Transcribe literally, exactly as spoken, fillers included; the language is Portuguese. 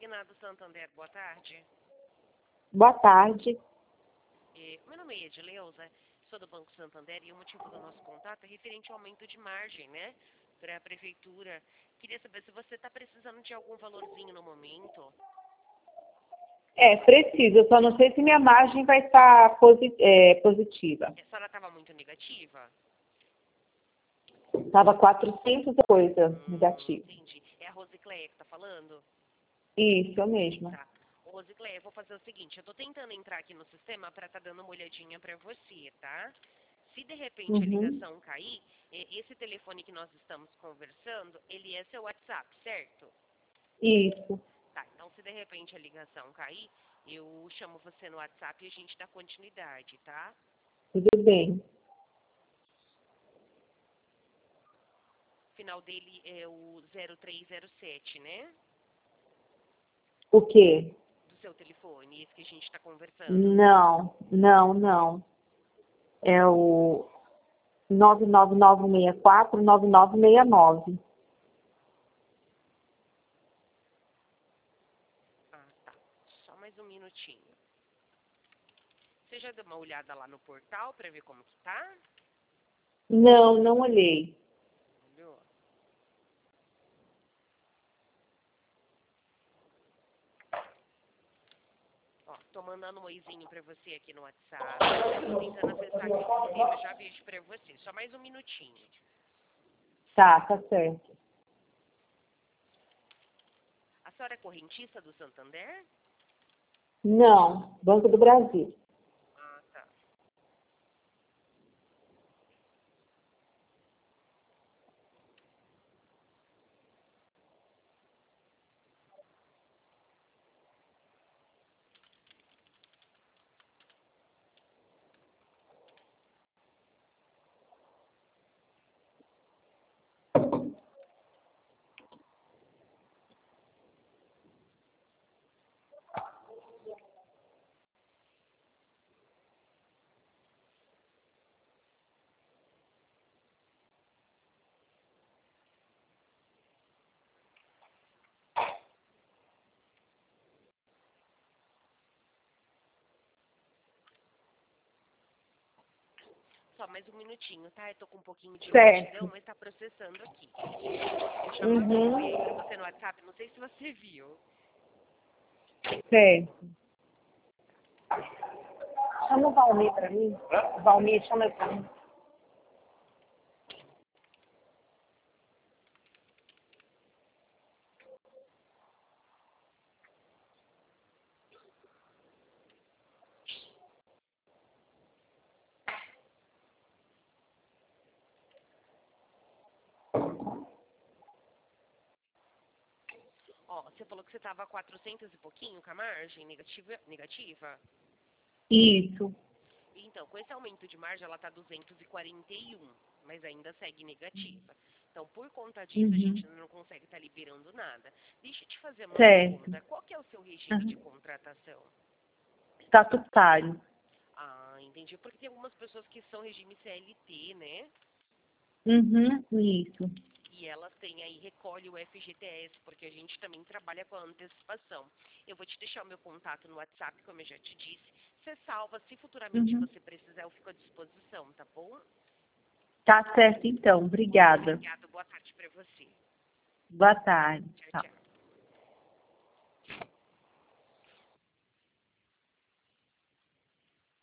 Finado Santander, boa tarde. Boa tarde. É, meu nome é Edileuza, sou do Banco Santander e o motivo do nosso contato é referente ao aumento de margem, né, para a prefeitura. Queria saber se você está precisando de algum valorzinho no momento. É, preciso. Eu só não sei se minha margem vai estar posi é, positiva. A senhora estava muito negativa? Estava quatrocentos e coisa Hum, negativa. entendi. É a Rosicléia que está falando? Isso, eu mesma. Tá. Ô, Rosicléia, eu vou fazer o seguinte, eu tô tentando entrar aqui no sistema para estar dando uma olhadinha para você, tá? Se de repente a Uhum. ligação cair, esse telefone que nós estamos conversando, ele é seu WhatsApp, certo? Isso. Tá, então se de repente a ligação cair, eu chamo você no WhatsApp e a gente dá continuidade, tá? Tudo bem. O final dele é o zero três zero sete, né? O quê? Do seu telefone, esse que a gente está conversando. Não, não, não. É o nove nove nove seis quatro nove nove seis nove. Ah, tá. Só mais um minutinho. Você já deu uma olhada lá no portal para ver como que tá? Não, não olhei. Olhou? Ó, tô mandando um oizinho pra você aqui no WhatsApp. Tô tentando acessar aqui o sistema, já vejo pra você. Só mais um minutinho. Tá, tá certo. A senhora é correntista do Santander? Não, Banco do Brasil. Ah, tá. Só mais um minutinho, tá? Eu tô com um pouquinho de Certo. lentidão, mas tá processando aqui. Eu já mandei um Uhum. oi aí pra você no WhatsApp, não sei se você viu. Certo. Chama o Valmir para mim. Valmir, chama ele para mim. Ó, você falou que você tava quatrocentos e pouquinho com a margem negativa, negativa? Isso. Então, com esse aumento de margem, ela tá duzentos e quarenta e um, mas ainda segue negativa. Então, por conta disso, a Uhum. gente não consegue estar liberando nada. Deixa eu te fazer uma Certo. pergunta. Qual que é o seu regime Uhum. de contratação? Estatutário. Ah, entendi. Porque tem algumas pessoas que são regime C L T, né? Uhum. Isso. E elas têm aí, recolhe o F G T S, porque a gente também trabalha com a antecipação. Eu vou te deixar o meu contato no WhatsApp, como eu já te disse. Você salva, se futuramente Uhum. você precisar, eu fico à disposição, tá bom? Tá certo, então. Muito Obrigada. obrigada. Boa tarde para você. Boa tarde. Tchau, Tchau. tchau.